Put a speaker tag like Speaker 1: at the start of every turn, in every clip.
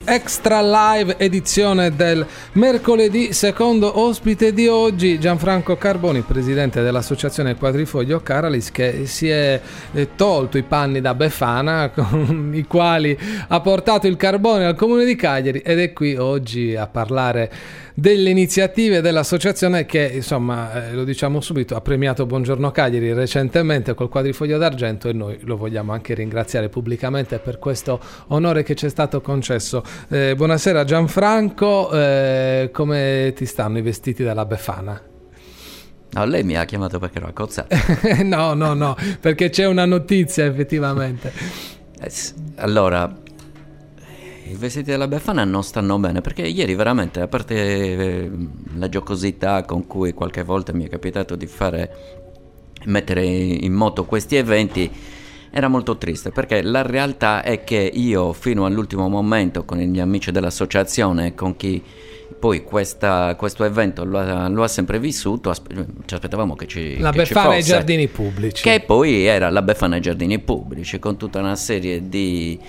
Speaker 1: Extra Live, edizione del mercoledì. Secondo ospite di oggi Gianfranco Carboni, presidente dell'associazione Quadrifoglio Caralis, che si è tolto i panni da Befana, con i quali ha portato il carbone al comune di Cagliari, ed è qui oggi a parlare delle iniziative dell'associazione che, insomma, lo diciamo subito, ha premiato Buongiorno Cagliari recentemente col Quadrifoglio d'Argento, e noi lo vogliamo anche ringraziare pubblicamente per questo onore che ci è stato concesso. Buonasera Gianfranco, come ti stanno i vestiti della Befana?
Speaker 2: No, lei mi ha chiamato perché ero accozzato.
Speaker 1: No, perché c'è una notizia effettivamente.
Speaker 2: Allora, i vestiti della Befana non stanno bene, perché ieri veramente, a parte la giocosità con cui qualche volta mi è capitato di mettere in moto questi eventi, era molto triste, perché la realtà è che io fino all'ultimo momento, con gli amici dell'associazione, con chi poi questo evento lo ha sempre vissuto, ci aspettavamo che
Speaker 1: la Befana ai giardini pubblici,
Speaker 2: che poi era la Befana ai giardini pubblici, con tutta una serie di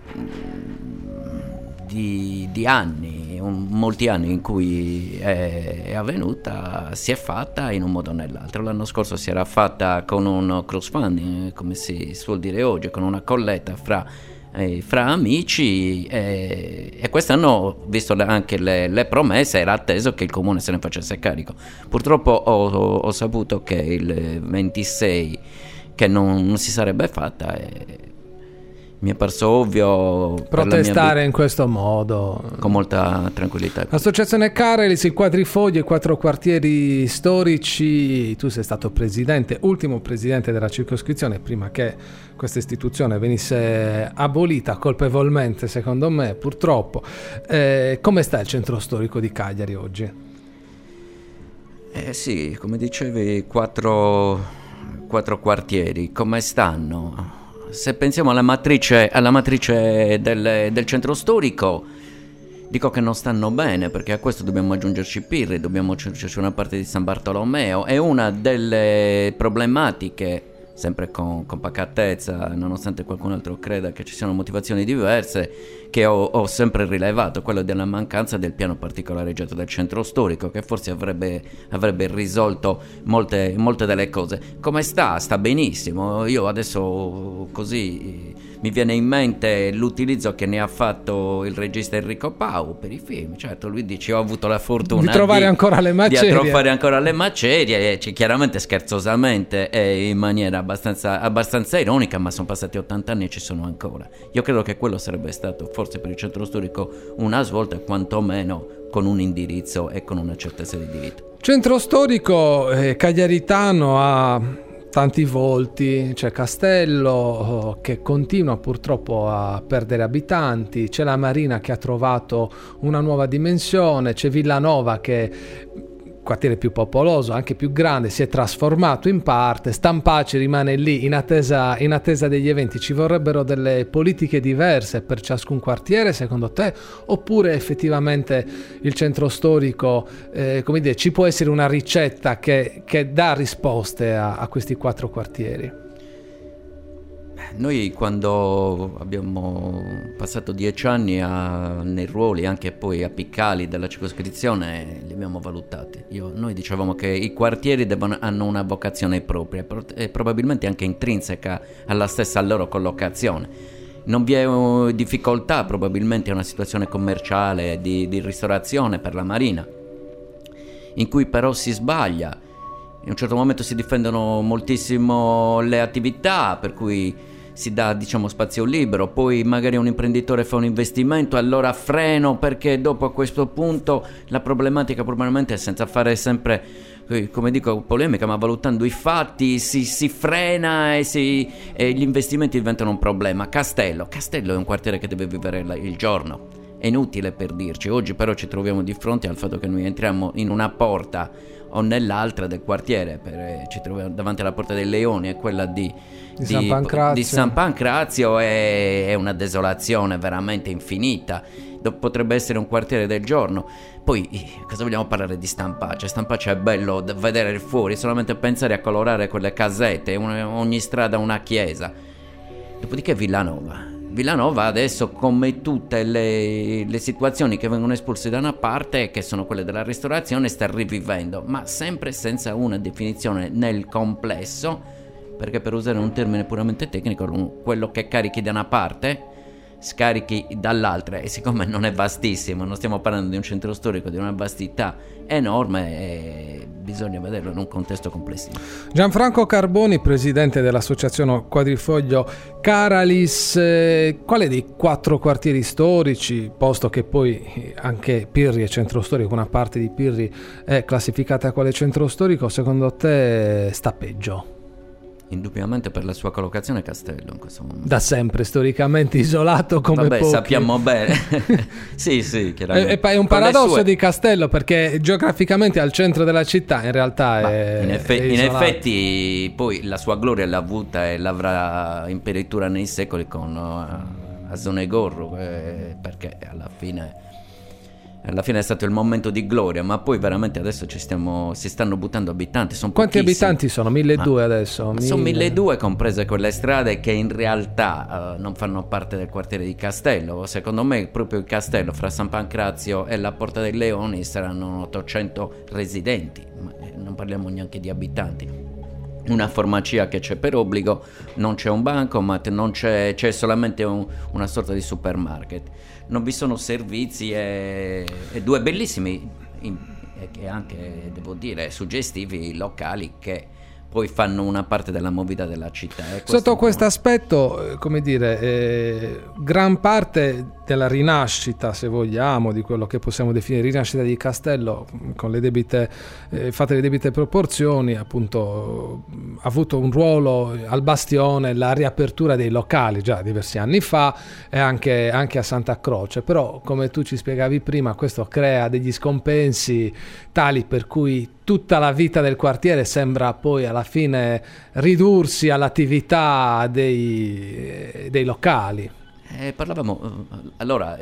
Speaker 2: anni, molti anni in cui è avvenuta, si è fatta in un modo o nell'altro. L'anno scorso si era fatta con un crowdfunding, come si suol dire oggi, con una colletta fra amici, e quest'anno, visto anche le promesse, era atteso che il comune se ne facesse carico. Purtroppo ho saputo che il 26 che non si sarebbe fatta, e mi è parso ovvio
Speaker 1: protestare in questo modo
Speaker 2: con molta tranquillità.
Speaker 1: L'associazione Caralis, il Quadrifoglio, i 4 quartieri storici. Tu sei stato presidente, ultimo presidente della circoscrizione, prima che questa istituzione venisse abolita colpevolmente, secondo me, purtroppo. Come sta il centro storico di Cagliari oggi?
Speaker 2: Sì, come dicevi, 4 quartieri, come stanno? Se pensiamo alla matrice del centro storico, dico che non stanno bene, perché a questo dobbiamo aggiungerci Pirri, dobbiamo aggiungerci una parte di San Bartolomeo, e una delle problematiche, sempre con pacatezza, nonostante qualcun altro creda che ci siano motivazioni diverse, che ho sempre rilevato, quello della mancanza del piano particolareggiato del centro storico, che forse avrebbe risolto molte delle cose. Come sta? Sta benissimo. Io adesso così mi viene in mente l'utilizzo che ne ha fatto il regista Enrico Pau per i film. Certo, lui dice: ho avuto la fortuna
Speaker 1: di trovare ancora le
Speaker 2: macerie, chiaramente scherzosamente e in maniera abbastanza ironica, ma sono passati 80 anni e ci sono ancora. Io credo che quello sarebbe stato forse per il centro storico una svolta, quantomeno con un indirizzo e con una certezza di diritto.
Speaker 1: Centro storico cagliaritano ha tanti volti, c'è Castello che continua purtroppo a perdere abitanti, c'è la Marina che ha trovato una nuova dimensione, c'è Villanova che, quartiere più popoloso, anche più grande, si è trasformato in parte. Stampace rimane lì in attesa degli eventi. Ci vorrebbero delle politiche diverse per ciascun quartiere, secondo te, oppure effettivamente il centro storico, come dire, ci può essere una ricetta che dà risposte a questi 4 quartieri?
Speaker 2: Noi, quando abbiamo passato 10 anni nei ruoli anche poi apicali della circoscrizione, li abbiamo valutati. Noi dicevamo che i quartieri hanno una vocazione propria e probabilmente anche intrinseca alla stessa loro collocazione. Non vi è difficoltà probabilmente in una situazione commerciale di ristorazione per la Marina, in cui però si sbaglia. In un certo momento si difendono moltissimo le attività, per cui si dà, diciamo, spazio libero, poi magari un imprenditore fa un investimento, allora freno, perché dopo a questo punto la problematica probabilmente, senza fare sempre, come dico, polemica, ma valutando i fatti, si frena e gli investimenti diventano un problema. Castello è un quartiere che deve vivere il giorno, è inutile per dirci. Oggi però ci troviamo di fronte al fatto che noi entriamo in una porta o nell'altra del quartiere, ci troviamo davanti alla Porta dei Leoni, e quella di San Pancrazio è una desolazione veramente infinita. Potrebbe essere un quartiere del giorno. Poi cosa vogliamo parlare di Stampace? Stampace è bello da vedere fuori, solamente pensare a colorare quelle casette, ogni strada una chiesa. Dopodiché Villanova Villanova adesso, come tutte le situazioni che vengono espulse da una parte, che sono quelle della ristorazione, sta rivivendo, ma sempre senza una definizione nel complesso, perché per usare un termine puramente tecnico, quello che carichi da una parte scarichi dall'altra, e siccome non è vastissimo, non stiamo parlando di un centro storico di una vastità enorme, e bisogna vederlo in un contesto complessivo.
Speaker 1: Gianfranco Carboni, presidente dell'associazione Quadrifoglio Caralis, quale dei 4 quartieri storici, posto che poi anche Pirri è centro storico, una parte di Pirri è classificata quale centro storico, secondo te sta peggio?
Speaker 2: Indubbiamente per la sua collocazione Castello in questo momento.
Speaker 1: Da sempre storicamente isolato come
Speaker 2: Vabbè,
Speaker 1: pochi.
Speaker 2: sappiamo bene. sì, chiaramente.
Speaker 1: È un paradosso di Castello, perché geograficamente è al centro della città, in realtà è
Speaker 2: in
Speaker 1: isolato.
Speaker 2: effetti poi la sua gloria l'ha avuta e l'avrà in peritura nei secoli con Asonegorro, perché alla fine è stato il momento di gloria, ma poi veramente adesso si stanno buttando abitanti.
Speaker 1: Quanti abitanti sono? 1.200 adesso?
Speaker 2: Sono 1.200, comprese quelle strade che in realtà non fanno parte del quartiere di Castello. Secondo me proprio il Castello, fra San Pancrazio e la Porta dei Leoni, saranno 800 residenti, non parliamo neanche di abitanti. Una farmacia che c'è per obbligo, non c'è un bancomat, c'è solamente una sorta di supermarket. Non vi sono servizi e 2 bellissimi e anche, devo dire, suggestivi locali che poi fanno una parte della movida della città.
Speaker 1: Sotto questo aspetto, come dire, gran parte della rinascita, se vogliamo, di quello che possiamo definire rinascita di Castello, con le debite fatte le debite proporzioni, appunto ha avuto un ruolo al bastione la riapertura dei locali già diversi anni fa, e anche a Santa Croce. Però, come tu ci spiegavi prima, questo crea degli scompensi tali per cui tutta la vita del quartiere sembra poi alla fine ridursi all'attività dei locali.
Speaker 2: Parlavamo allora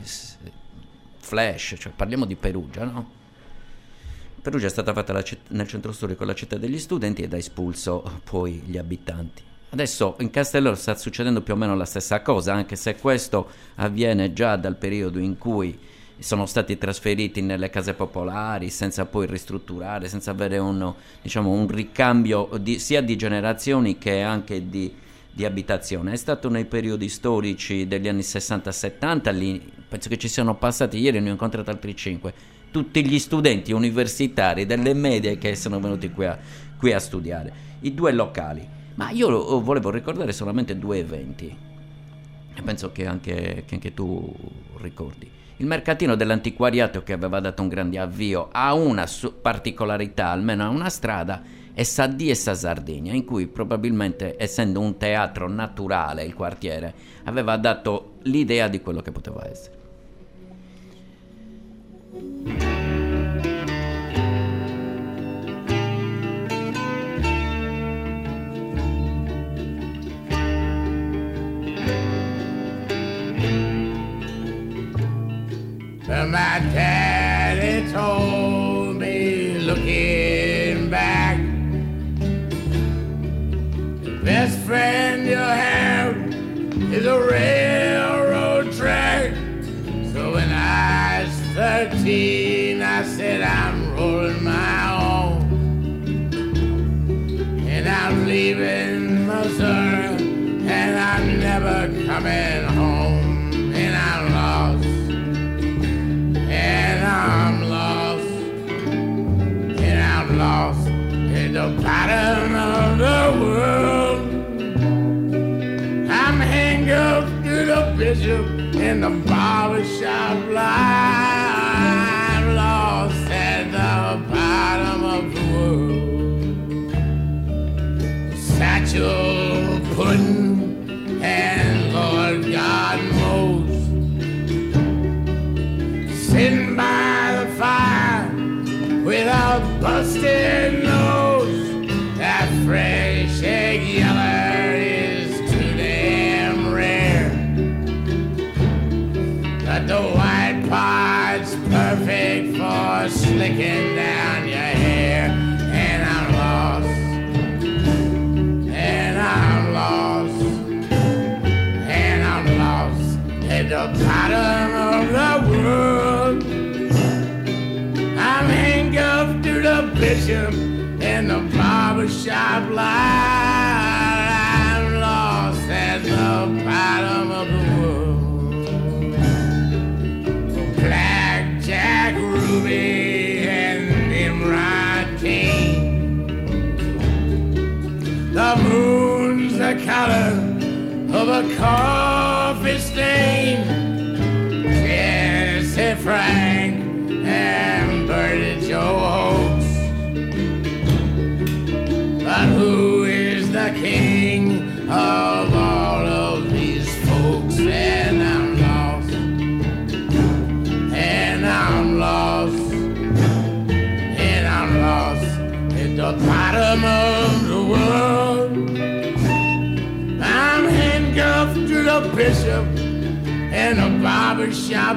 Speaker 2: flash, cioè parliamo di Perugia, no? Perugia è stata fatta nel centro storico la città degli studenti ed ha espulso poi gli abitanti. Adesso in Castello sta succedendo più o meno la stessa cosa, anche se questo avviene già dal periodo in cui sono stati trasferiti nelle case popolari senza poi ristrutturare, senza avere un ricambio sia di generazioni che anche di abitazione. È stato nei periodi storici degli anni 60-70, lì penso che ci siano passati, ieri ne ho incontrato altri 5, tutti gli studenti universitari delle medie che sono venuti qui a studiare, i 2 locali. Ma io volevo ricordare solamente 2 eventi, e penso che anche tu ricordi. Il mercatino dell'antiquariato, che aveva dato un grande avvio a una particolarità, almeno a una strada, e Sadì e Sa Sardegna, in cui probabilmente, essendo un teatro naturale il quartiere, aveva dato l'idea di quello che poteva essere.
Speaker 3: My daddy told me, looking back, the best friend you have is a railroad track. So when I was 13, I said I'm rolling my own, and I'm leaving Missouri, and I'm never coming home, and I'm lost. And I'm lost, and I'm lost in the bottom of the world. I'm hanged up to the bishop in the barbershop line. I'm lost at the bottom of the world. Satchel pudding and Lord God knows, sitting by the fire with a busted nose. That fresh egg yeller is too damn rare, but the white part's perfect for slicking down your hair. And I'm lost, and I'm lost, and I'm lost. bishop and the barbershop line. I'm lost at the bottom of the world. Blackjack Ruby and Nimrod King. The moon's the color of a coffee stain. Jesse Frank and Bertie Joe Holtz. But who is the king of all of these folks? And I'm lost, and I'm lost, and I'm lost at the bottom of the world. I'm handcuffed to the bishop and the barbershop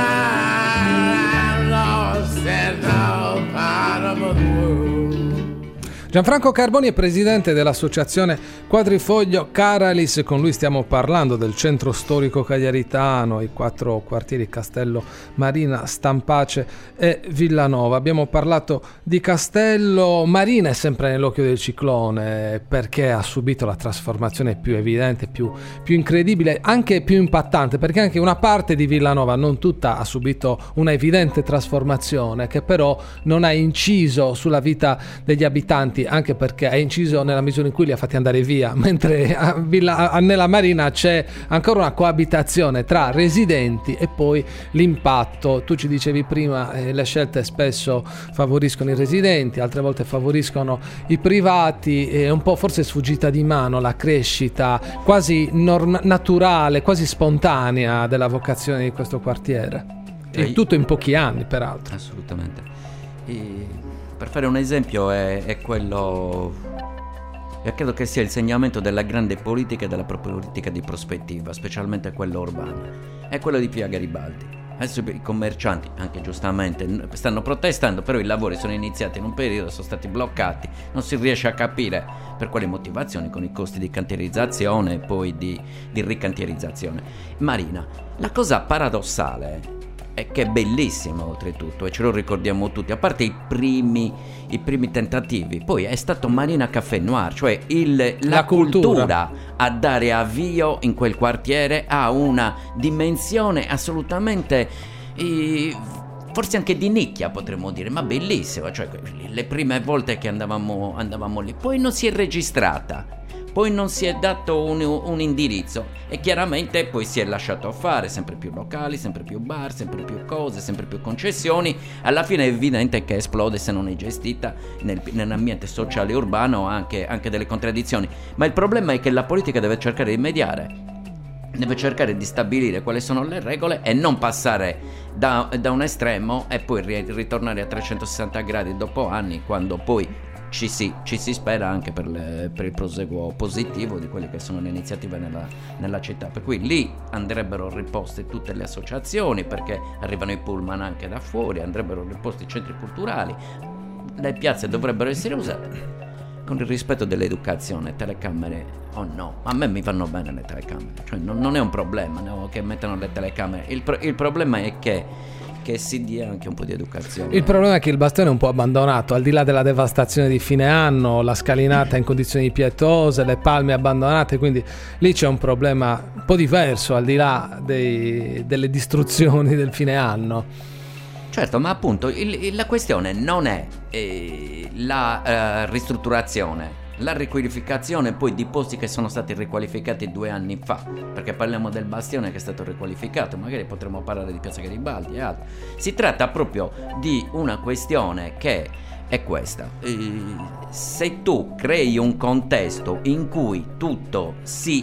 Speaker 3: line. I'm lost at the bottom of the world.
Speaker 1: Gianfranco Carboni è presidente dell'associazione Quadrifoglio Caralis, con lui stiamo parlando del centro storico cagliaritano, i 4 quartieri Castello, Marina, Stampace e Villanova. Abbiamo parlato di Castello. Marina è sempre nell'occhio del ciclone perché ha subito la trasformazione più evidente, più incredibile, anche più impattante, perché anche una parte di Villanova, non tutta, ha subito una evidente trasformazione che però non ha inciso sulla vita degli abitanti, anche perché ha inciso nella misura in cui li ha fatti andare via, mentre nella Marina c'è ancora una coabitazione tra residenti e poi l'impatto. Tu ci dicevi prima, le scelte spesso favoriscono i residenti, altre volte favoriscono i privati, è un po' forse sfuggita di mano la crescita quasi naturale, quasi spontanea della vocazione di questo quartiere, e tutto in pochi anni peraltro.
Speaker 2: Assolutamente. Per fare un esempio è quello, e credo che sia il segnamento della grande politica e della politica di prospettiva, specialmente quella urbana, è quello di Via Garibaldi. Adesso i commercianti, anche giustamente, stanno protestando, però i lavori sono iniziati in un periodo, sono stati bloccati, non si riesce a capire per quali motivazioni, con i costi di cantierizzazione e poi di ricantierizzazione. Marina, la cosa paradossale è che è bellissima oltretutto, e ce lo ricordiamo tutti, a parte i primi tentativi, poi è stato Marina Café Noir, cioè la cultura a dare avvio in quel quartiere a una dimensione assolutamente forse anche di nicchia, potremmo dire, ma bellissima, cioè le prime volte che andavamo lì, poi non si è registrata, poi non si è dato un indirizzo e chiaramente poi si è lasciato fare, sempre più locali, sempre più bar, sempre più cose, sempre più concessioni. Alla fine è evidente che esplode se non è gestita nell'ambiente sociale urbano anche delle contraddizioni. Ma il problema è che la politica deve cercare di mediare, deve cercare di stabilire quali sono le regole e non passare da un estremo e poi ritornare a 360 gradi dopo anni, quando poi ci si spera anche per il proseguo positivo di quelle che sono le iniziative nella città. Per cui lì andrebbero riposte tutte le associazioni, perché arrivano i pullman anche da fuori, andrebbero riposti i centri culturali, le piazze dovrebbero essere usate con il rispetto dell'educazione. Telecamere o no, a me mi vanno bene le telecamere, cioè non è un problema, no, che mettano le telecamere, il problema è che si dia anche un po' di educazione.
Speaker 1: Il problema è che il bastone è un po' abbandonato, al di là della devastazione di fine anno, la scalinata in condizioni pietose, le palme abbandonate, quindi lì c'è un problema un po' diverso, al di là delle distruzioni del fine anno.
Speaker 2: Certo, ma appunto la questione non è la ristrutturazione, la riqualificazione poi di posti che sono stati riqualificati 2 anni fa, perché parliamo del bastione che è stato riqualificato, magari potremmo parlare di Piazza Garibaldi e altro. Si tratta proprio di una questione che è questa: se tu crei un contesto in cui tutto si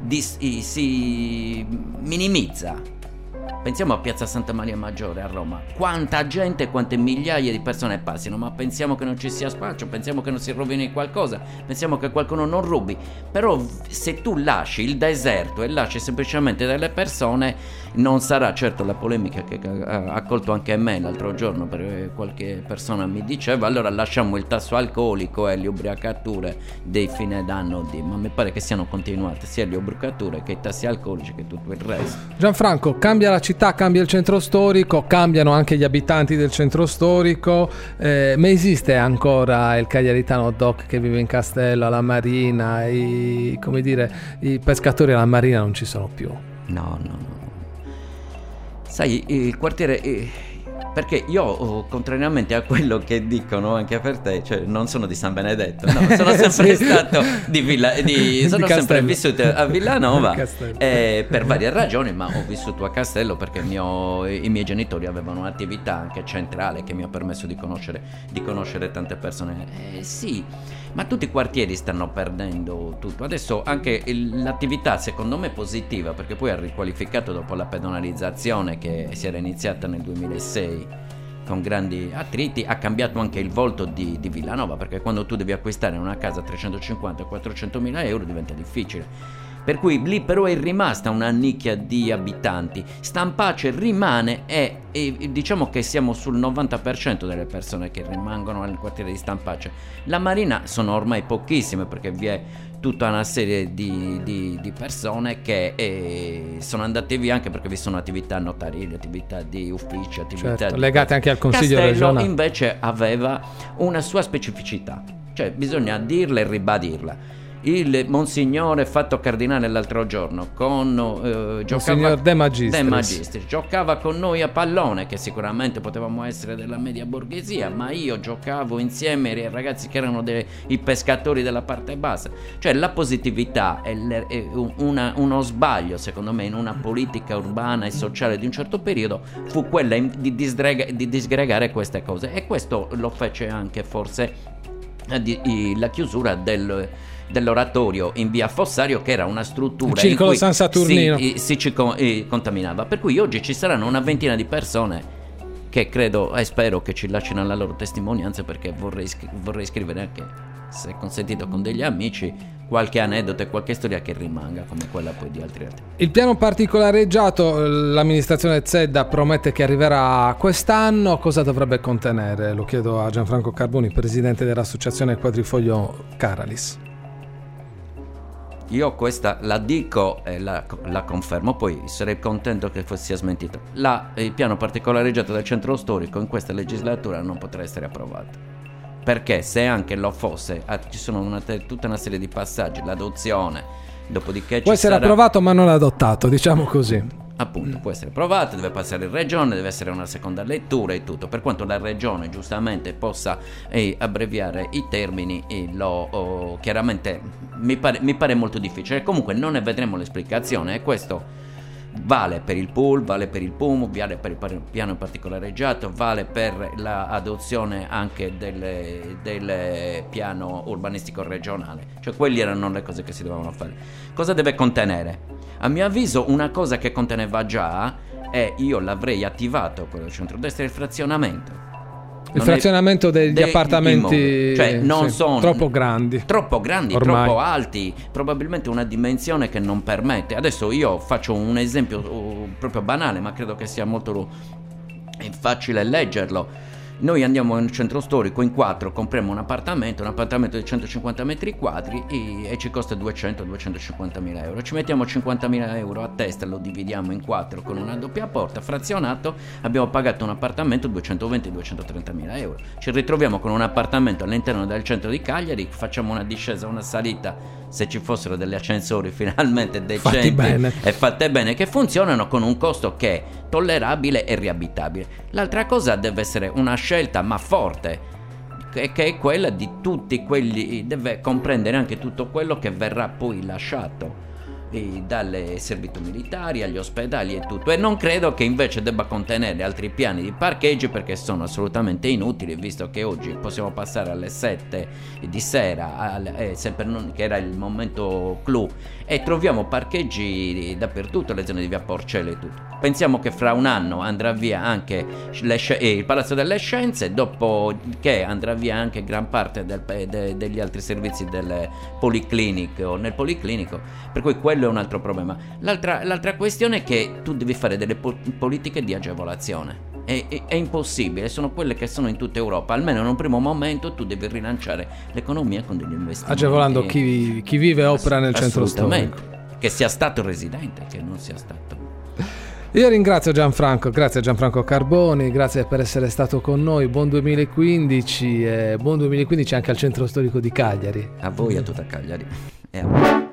Speaker 2: minimizza. Pensiamo a Piazza Santa Maria Maggiore a Roma, quanta gente, quante migliaia di persone passino, ma pensiamo che non ci sia spazio, pensiamo che non si rovini qualcosa, pensiamo che qualcuno non rubi. Però se tu lasci il deserto e lasci semplicemente delle persone, non sarà certo la polemica che ha colto anche me l'altro giorno, perché qualche persona mi diceva allora lasciamo il tasso alcolico e le ubriacature dei fine d'anno ma mi pare che siano continuate sia le ubriacature che i tassi alcolici che tutto il resto.
Speaker 1: Gianfranco, cambia la città città, cambia il centro storico, cambiano anche gli abitanti del centro storico, ma esiste ancora il cagliaritano doc che vive in castello, alla marina, i pescatori alla marina non ci sono più.
Speaker 2: No. Sai, il quartiere... perché io, contrariamente a quello che dicono anche per te, cioè non sono di San Benedetto, no, sono sempre stato sono sempre vissuto a Villanova per varie ragioni, ma ho vissuto a Castello perché i miei genitori avevano un'attività anche centrale che mi ha permesso di conoscere tante persone. Sì, ma tutti i quartieri stanno perdendo tutto. Adesso anche l'attività secondo me è positiva, perché poi ha riqualificato dopo la pedonalizzazione che si era iniziata nel 2006 con grandi attriti, ha cambiato anche il volto di Villanova, perché quando tu devi acquistare una casa a 350-400 mila euro diventa difficile. Per cui lì però è rimasta una nicchia di abitanti. Stampace rimane e diciamo che siamo sul 90% delle persone che rimangono nel quartiere di Stampace. La Marina sono ormai pochissime, perché vi è tutta una serie di persone che sono andate via anche perché vi sono attività notarili, attività di uffici, attività
Speaker 1: legate anche al Consiglio
Speaker 2: Castello
Speaker 1: regionale.
Speaker 2: Invece aveva una sua specificità, cioè bisogna dirla e ribadirla. Il Monsignore fatto cardinale l'altro giorno
Speaker 1: Monsignor De Magistris
Speaker 2: giocava con noi a pallone, che sicuramente potevamo essere della media borghesia, ma io giocavo insieme ai ragazzi che erano i pescatori della parte bassa. Cioè la positività è uno sbaglio secondo me in una politica urbana e sociale di un certo periodo fu quella di disgregare queste cose, e questo lo fece anche forse la chiusura dell'oratorio in via Fossario, che era una struttura in cui
Speaker 1: San Saturnino
Speaker 2: si contaminava. Per cui oggi ci saranno una ventina di persone che credo e spero che ci lasciano la loro testimonianza, perché vorrei scrivere anche, se consentito, con degli amici qualche aneddoto e qualche storia che rimanga come quella poi di altri artisti.
Speaker 1: Il piano particolareggiato, l'amministrazione Zedda promette che arriverà quest'anno. Cosa dovrebbe contenere? Lo chiedo a Gianfranco Carboni, presidente dell'associazione Quadrifoglio Caralis.
Speaker 2: Io questa la dico e la confermo, poi sarei contento che sia smentito. Il piano particolareggiato del centro storico in questa legislatura non potrà essere approvato, perché se anche lo fosse ci sono tutta una serie di passaggi, l'adozione, dopodiché
Speaker 1: può essere approvato ma non adottato, diciamo così.
Speaker 2: Appunto, può essere approvato, deve passare in regione, deve essere una seconda lettura e tutto. Per quanto la regione giustamente possa abbreviare i termini, chiaramente mi pare molto difficile. Comunque non ne vedremo l'esplicazione, e questo vale per il pool, vale per il PUM, vale per il piano particolareggiato, vale per l'adozione anche del piano urbanistico regionale. Cioè quelli erano le cose che si dovevano fare. Cosa deve contenere? A mio avviso una cosa che conteneva già, e io l'avrei attivato quello del centrodestra, è il frazionamento.
Speaker 1: Il frazionamento degli appartamenti,
Speaker 2: cioè non sono
Speaker 1: troppo grandi,
Speaker 2: ormai. Troppo alti, probabilmente una dimensione che non permette. Adesso io faccio un esempio proprio banale, ma credo che sia molto facile leggerlo. Noi andiamo nel centro storico in 4, compriamo un appartamento di 150 metri quadri e ci costa 200-250 mila euro. Ci mettiamo 50 mila euro a testa, lo dividiamo in 4 con una doppia porta, frazionato, abbiamo pagato un appartamento 220-230 mila euro. Ci ritroviamo con un appartamento all'interno del centro di Cagliari, facciamo una discesa, una salita, se ci fossero degli ascensori finalmente decenti e fatte bene, che funzionano, con un costo che è tollerabile e riabitabile. L'altra cosa deve essere una scelta ma forte, che è quella di tutti quelli, deve comprendere anche tutto quello che verrà poi lasciato dalle servitù militari agli ospedali e tutto, e non credo che invece debba contenere altri piani di parcheggi, perché sono assolutamente inutili, visto che oggi possiamo passare alle 7 di sera sempre che era il momento clou, e troviamo parcheggi dappertutto, le zone di via Porcella e tutto. Pensiamo che fra un anno andrà via anche il Palazzo delle Scienze, dopodiché andrà via anche gran parte degli altri servizi del policlinico o nel policlinico, per cui quello è un altro problema. L'altra questione è che tu devi fare delle politiche di agevolazione. È impossibile, sono quelle che sono in tutta Europa. Almeno in un primo momento tu devi rilanciare l'economia con degli investimenti,
Speaker 1: agevolando chi vive e opera nel centro storico,
Speaker 2: che sia stato residente, che non sia stato.
Speaker 1: Io ringrazio Gianfranco, grazie a Gianfranco Carboni, grazie per essere stato con noi, buon 2015 e buon 2015 anche al centro storico di Cagliari.
Speaker 2: A voi e a tutta Cagliari. E a voi.